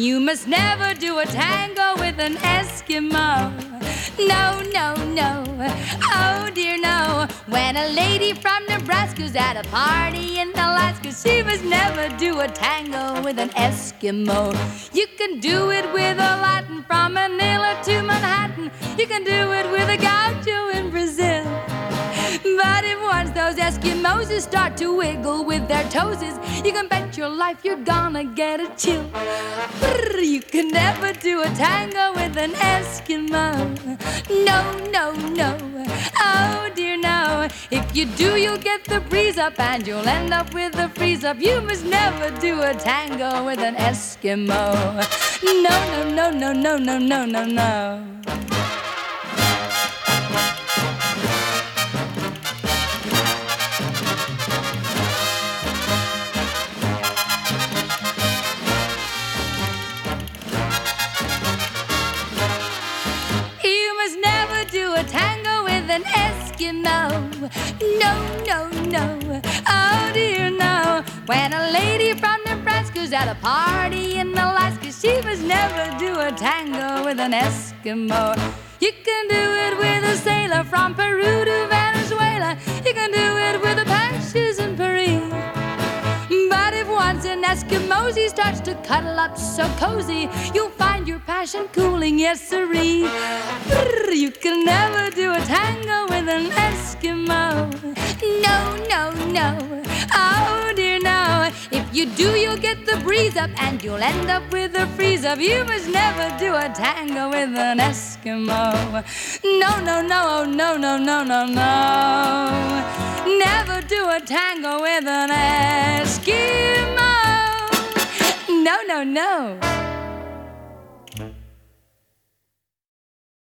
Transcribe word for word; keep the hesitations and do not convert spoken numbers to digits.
You must never do a tango with an Eskimo. No, no, no, oh dear no. When a lady from Nebraska's at a party in Alaska, she must never do a tango with an Eskimo. You can do it with a Latin from Manila to Manhattan. You can do it with a gaucho in Brazil. But if once those Eskimos start to wiggle with their toesies, you can bet your life you're gonna get a chill. You can never do a tango with an Eskimo. No, no, no, oh dear no. If you do, you'll get the breeze up and you'll end up with a freeze up. You must never do a tango with an Eskimo. No, no, no, no, no, no, no, no, no. Tango with an Eskimo. No, no, no, oh dear no. When a lady from Nebraska's at a party in Alaska, she must never do a tango with an Eskimo. You can do it with a sailor from Peru to Venezuela. You can do it with the Apaches in Paris. But if once an Eskimo starts to cuddle up so cozy, you'll find your passion cooling, yes sirree. You can never do a tango with an Eskimo. No, no, no, oh dear no. If you do, you'll get the breeze up and you'll end up with a freeze up. You must never do a tango with an Eskimo. No, no, no, oh no, no, no, no, no. Never do a tango with an Eskimo. No, no, no.